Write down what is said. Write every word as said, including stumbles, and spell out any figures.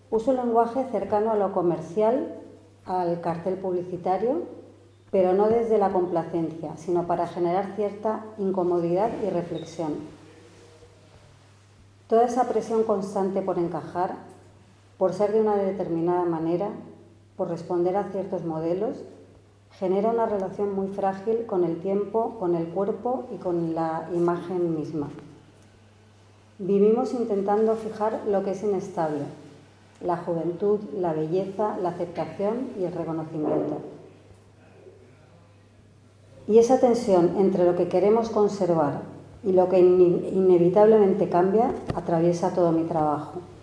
Uso un lenguaje cercano a lo comercial, al cartel publicitario, pero no desde la complacencia, sino para generar cierta incomodidad y reflexión. Toda esa presión constante por encajar, por ser de una determinada manera, por responder a ciertos modelos, genera una relación muy frágil con el tiempo, con el cuerpo y con la imagen misma. Vivimos intentando fijar lo que es inestable: la juventud, la belleza, la aceptación y el reconocimiento. Y esa tensión entre lo que queremos conservar y lo que inevitablemente cambia atraviesa todo mi trabajo.